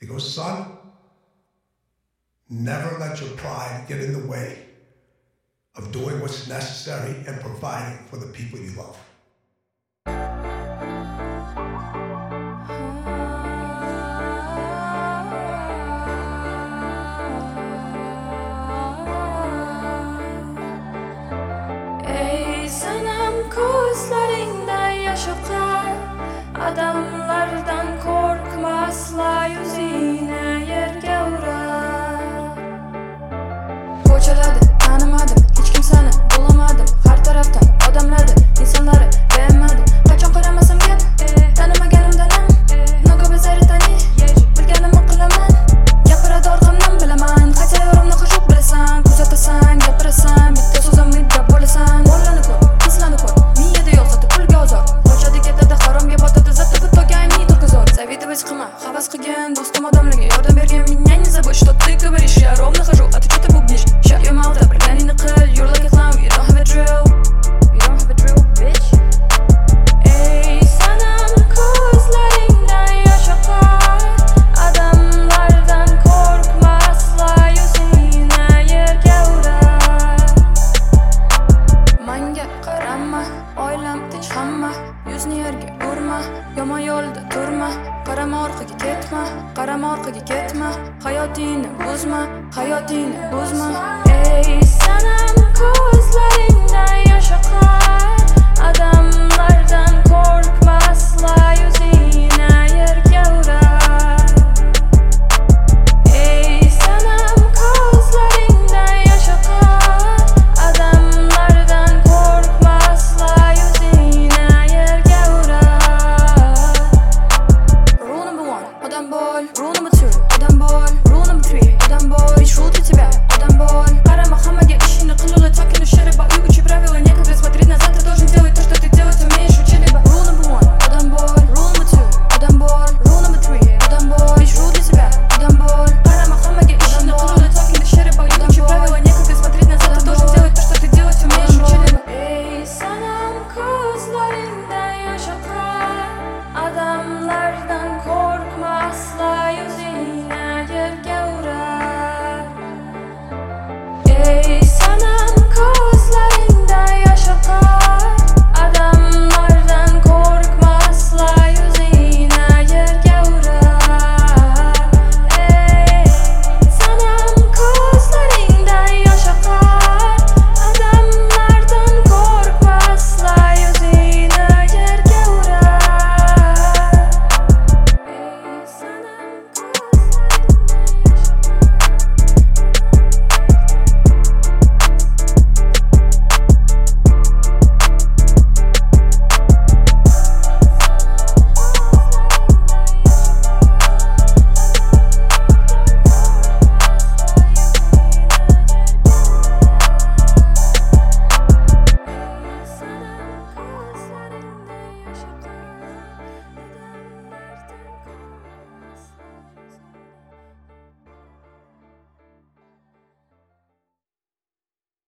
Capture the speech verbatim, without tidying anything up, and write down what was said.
He goes, son, never let your pride get in the way of doing what's necessary and providing for the people you love. Ey sanam ko'zlaringda yosh oqar, odamlardan qo'rqma, asla yuzingni yerga urar. Ko'chalarda tanimadim, hech kimsani bo'lamadim, har tarafdan odamlarni, insonlarni be'madim. Qachon qaramasam gap, tanimaganimdan ham много bezartani, bilganimni qilaman. Gapiradi orqamdan bilaman, qaysi yorimni qo'shib bilasan, kuzatasan, gapirasan, bitta so'zim midda bo'lasan. O'rlanib ko'r, qizlanib ko'r, miyada yo'q zoti pulga ozor. Qochadi ketadi, haromga botadi, zoti bittogayimni turqizor. Завидовать qilma, havas qilgan do'stim odamlarga yordam bergan, меня не забудь, что ты говоришь, я ровно хожу, а ты что-то бубнишь. Shut your mouth up, bilganingni qil, you're like a clown, you don't have a drill. You don't have a drill, bitch. Ey sanam ko'zlaringdan yosh oqar, odamlardan qo'rqma, asla yuzingni yerga urar. Menga qarama, oilam tinch hamma, yuzni yerga urma, yomon yo'lda turma, qarama orqaga ketma, qarama orqaga ketma, hayotingni buzma, hayotingni buzma. Ey sanam ko'zlaringdan yosh oqar, odamlardan qo'rqma, asla yuzingni yerga urar. Ey sanam ko'zlaringdan yosh oqar, odamlardan qo'rqma, asla yuzingni yerga urar. Rule number one, odam bo'l. Rule number two, odam bo'l. Rule number three, odam bo'l. Bitch, rule для тебя, odam bo'l. Qarama hammaga ishingni qil, ular tokin sherib